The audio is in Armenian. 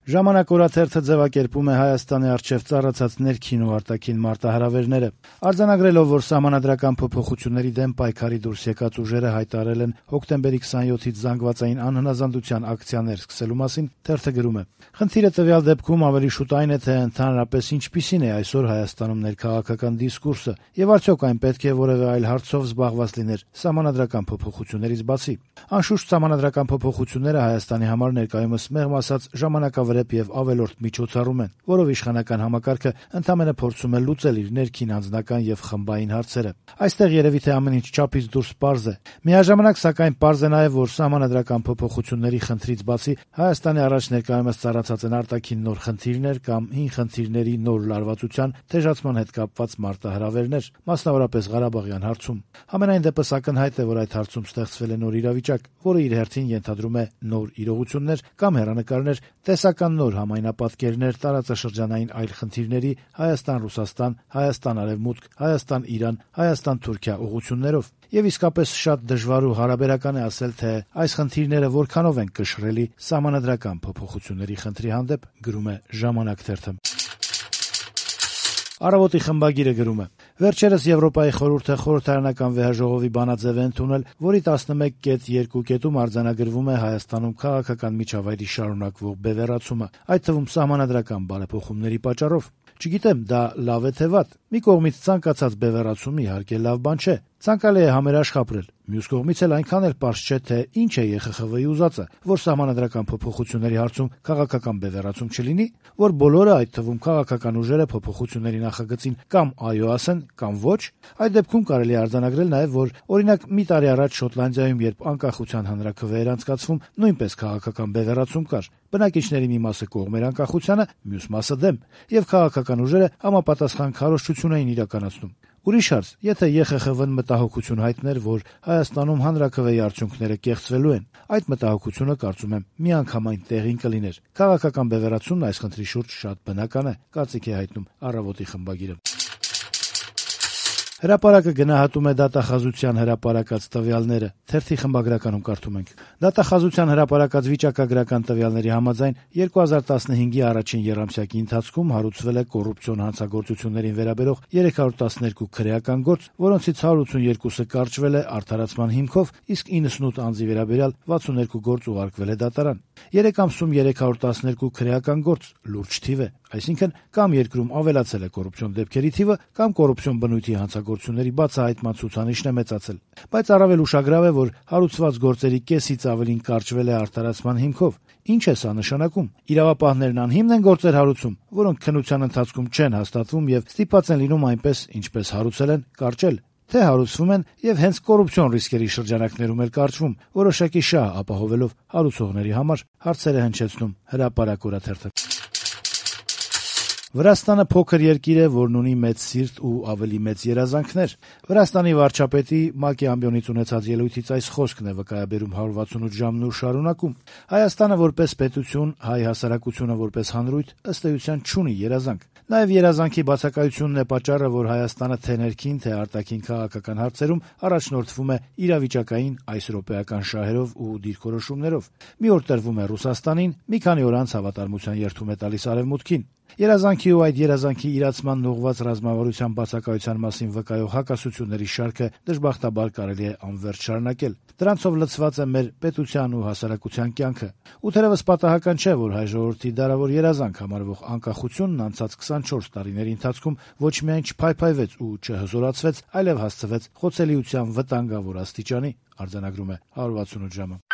Ժամանակ օրաթերթը ձևակերպում է Հայաստանի առջև ծառացած ներքին ու արտաքին մարտահրավերները։ Արձանագրելով, որ սահմանադրական փոփոխությունների դեմ պայքարի դուրս եկած ուժերը հայտարարել են հոկտեմբերի 27-ից զանգվածային անհնազանդության ակցիաներ սկսելու մասին, թերթը գրում է. «Խնդիրը տվյալ դեպքում ավելի շուտ այն է, թե ընդհանրապես ինչպիսին է այսօր Հայաստանում ներքաղաքական դիսկուրսը, եւ արդյոք այն պետք է որևէ այլ հարցով զբաղված լիներ սահմանադրական փոփոխություններից բացի։ Անշուշտ սահմանադրական փոփոխությունները Հայաստանի համար ներկայումս մեղմ ասած ժամանակավրեպ եւ ավելորդ միջոցառում են, որով իշխանական համակարգը ընդամենը փորձում է լուծել իր ներքին անձնական եւ խմբային հարցերը։ Այստեղ երևի թե ամեն ինչ չափից դուրս պարզ է։ Միաժամանակ, սակայն, պարզ է նաեւ, որ սահմանադրական փոփոխությունների խնդրից բացի Հայաստանի առաջ ներկայումս ծառացած են արտաքին նոր խնդիրներ կամ հին խնդիրների նոր լարվածության թեժացման հետ կապված մարտահրավերներ, մասնավորապես Ղարաբաղյան հարցում։ Համենայն դեպս ակնհայտ է, որ այդ հարցում ստեղծվել է նոր իրավիճակ, որը իր հերթին ենթադրում է նոր իրողություններ կամ հեռանկարներ, տեսական նոր համայնապատկերներ տարածաշրջանային այլ խնդիրների Հայաստան-Ռուսաստան, Հայաստան-Արևմուտք, Հայաստան-Իրան, Հայաստան-Թուրքիա ուղղություններով։ Եվ իսկապես շատ դժվար ու հարաբերական է ասել, թե այս խնդիրները որքանով են կշռելի սահմանադրական փոփոխությունների խնդրի հանդեպ, գրում է «Ժամանակ» թերթը։ Առավոտի խմբագիրը գրում է. «Վերջերս Եվրոպայի խորհուրդը խորհրդարանական վեհաժողովի բանաձև է ընդունել, որի 11.2 կետում արձանագրվում է Հայաստանում քաղաքական միջավայրի շարունակվող բևեռացումը, այդ թվում սահմանադրական բարեփոխումների պատճառով։ Չգիտեմ, դա լավ է թե վատ։ Մի կողմից ցանկացած բևեռացում իհարկե լավ բան չէ։ Ցանկալի է համերաշխ ապրել։ Մյուս կողմից էլ այնքան էլ պարզ չէ, թե ինչ է ԵԽԽՎ-ի ուզածը, որ սահմանադրական փոփոխությունների հարցում քաղաքական բևեռացում չլինի, որ բոլորը, այդ թվում քաղաքական ուժերը փոփոխությունների նախագծին կամ այո ասեն, կամ ոչ։ Այդ դեպքում կարելի է արձանագրել նաև, որ օրինակ մի տարի առաջ Շոտլանդիայում, երբ անկախության հանրաքվե էր անցկացվում, նույնպես քաղաքական բևեռացում կար։ Բնակիչների մի մասը կողմ էր անկախությանը, մյուս մասը դեմ, եւ քաղաքական ուժերը համապատասխան քարոզչություն էին իրականացնում։ Ուրիշ հարց, եթե ԵԽԽՎ-ն մտահոգություն հայտներ, որ Հայաստանում հանրաքվեի արդյունքները կեղծվելու են, այդ մտահոգությունը, կարծում եմ, միանգամայն տեղին կլիներ։ Քաղաքական բևեռացումն այս խնդրի շուրջ շատ բնական է, կարծիք է հայտնում Առավոտի խմբագիրը։ Հրապարակը գնահատում է դատախազության հրապարակած տվյալները։ Թերթի խմբագրականում կարդում ենք. Դատախազության հրապարակած վիճակագրական տվյալների համաձայն 2015-ի առաջին եռամսյակի ընթացքում հարուցվել է կոռուպցիոն հանցագործություններին վերաբերող 312 քրեական գործ, որոնցից 182-ը կարճվել է արդարացման հիմքով, իսկ 98 անձի վերաբերյալ 62 գործ ուղարկվել է դատարան։ 3 ամսում 312 քրեական գործ լուրջ թիվ է, այսինքն կամ երկրում ավելացել է կոռուպցիոն դեպքերի թիվը, կամ կոռուպցիոն բնույթի հանցագործությունների բացահայտման ցուցանիշն է մեծացել։ Բայց առավել ուշագրավ է, որ հարուցված գործերի կեսից ավելին կարճվել է արդարացման հիմքով։ Ինչ է սա նշանակում։ Իրավապահներն անհիմն են գործեր հարուցում, որոնք քննության ընթացքում չեն հաստատվում եւ ստիպված են լինում այնպես, ինչպես հարուցել են, կարճել, թե հարուցվում են եւ հենց կոռուպցիոն ռիսկերի շրջանակներում էլ կարճվում, որոշակի շահ ապահովելով հարուցողների համար, հարցեր է հնչեցնում Հրապարակ օրաթերթը։ Վրաստանը փոքր երկիր է, որն ունի մեծ սիրտ ու ավելի մեծ երազանքներ։ Վրաստանի վարչապետի ՄԱԿ-ի ամբիոնից ունեցած ելույթից այս խոսքն է վկայաբերում 168 ժամն ու շարունակում. Հայաստանը որպես պետություն, հայ հասարակությունը որպես հանրույթ, ըստ էության չունի երազանք։ Նաև երազանքի բացակայությունն է պատճառը, որ Հայաստանը թե ներքին, թե արտաքին քաղաքական հարցերում առաջնորդվում է իրավիճակային այս րոպեական շահերով ու դիրքորոշումներով։ Մի օր տրվում է Ռուսաստանին, մի քանի օր անց հավատարմության երդում է տալիս Արևմուտքին։ Երազանքի ու այդ երազանքի իրացման ուղղված ռազմավարության բացակայության մասին վկայող հակասությունների շարքը դժբախտաբար կարելի է անվերջ շարունակել։ Դրանցով լցված է մեր պետության ու հասարակության կյանքը։ Ու թերևս պատահական չէ, որ հայ ժողովրդի դարավոր երազանք համարվող անկախությունն անցած 24 տարիների ընթացքում ոչ միայն չփայփայվեց ու չհզորացվեց, այլև հասցվեց խոցելիության վտանգավոր աստիճանի, արձանագրում է 168 ժամը։